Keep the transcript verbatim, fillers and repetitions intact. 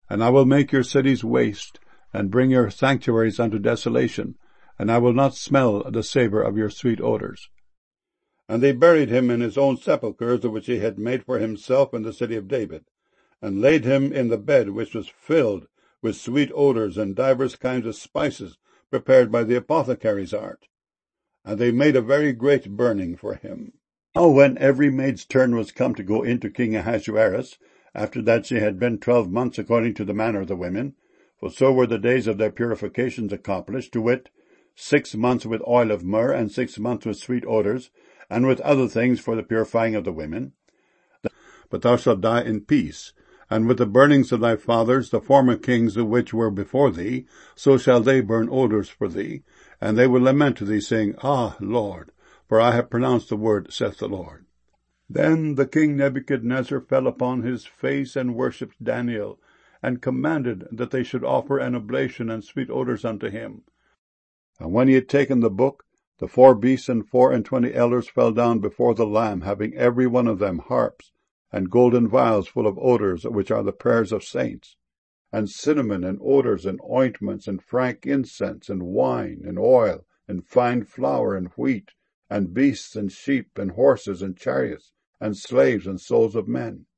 And I will make your cities waste, and bring your sanctuaries unto desolation, and I will not smell the savour of your sweet odours. And they buried him in his own sepulchres, which he had made for himself in the city of David, and laid him in the bed which was filled with sweet odours and divers kinds of spices prepared by the apothecary's art. And they made a very great burning for him. Now when every maid's turn was come to go into King Ahasuerus, after that she had been twelve months according to the manner of the women, for so were the days of their purifications accomplished, to wit, six months with oil of myrrh, and six months with sweet odours, and with other things for the purifying of the women. But thou shalt die in peace, and with the burnings of thy fathers, the former kings which were before thee, so shall they burn odours for thee, and they will lament to thee, saying, Ah, Lord, for I have pronounced the word, saith the Lord. Then the king Nebuchadnezzar fell upon his face and worshipped Daniel, and commanded that they should offer an oblation and sweet odours unto him. And when he had taken the book, the four beasts and four and twenty elders fell down before the Lamb, having every one of them harps, and golden vials full of odours, which are the prayers of saints, and cinnamon, and odours, and ointments, and frank incense, and wine, and oil, and fine flour, and wheat, and beasts, and sheep, and horses, and chariots, and slaves, and souls of men.